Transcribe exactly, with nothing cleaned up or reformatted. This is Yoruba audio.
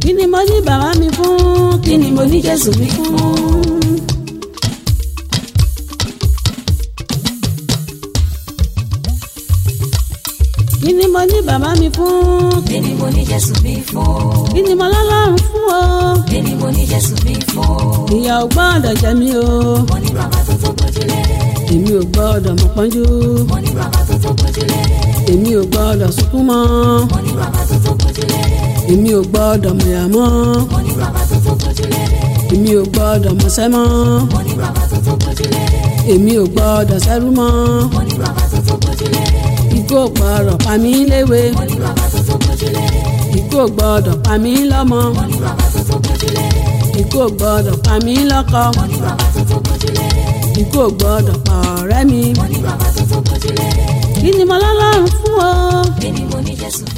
kí ni mo ní bàbá mi fún, kí ni mo ní Jésù mi fún. Kí ni mo ní bàbá mi fún, kí ni mo ní Jésù mi fún. kí ni mo lọ́lọ́run fún o. kí ni mo ní Jésù mi fún. Ìyà ò gbọ́dọ̀ jẹ mí o. mo ní bàbá tó tó gbójúlé. Èmi ò gbọ́dọ̀ mọ̀ pọ́njú. mo ní bàbá tó tó gbójúlé. Èmi ò gbọ́dọ̀ sunkún mọ́. mo ní bàbá tó tó gbójúlé. Èmi ò gbọ́dọ̀ mọ̀yà mọ́. mo ní bàbá tó tó gbójúlé. Èmi ò gbọ́dọ̀ mọ̀sẹ́ mọ́. mo ní bàbá tó tó gbójúlé. Èmi ò gbọ́dọ̀ sẹ́rú mọ́. mo ní bàbá tó tó gbójúlé. Ikú ò gbọ́dọ̀ pa mí léwe. mo ní bàbá tó tó gbójúlé. Ikú ò gbọ́dọ̀ pa mí lọ́mọ. mo ní bàbá tó tó gbójúlé. Ikú ò gbọ́dọ̀ pa mí lọ́kọ. mo ní bàbá tó tó gbójúlé. Ikú ò gbọ́dọ̀ pa ọ̀rẹ́ mi. mo ní bàbá tó tó gbójúlé. Kí ni mo lọ́lọ́run fún o. kí ni mo ní Jésù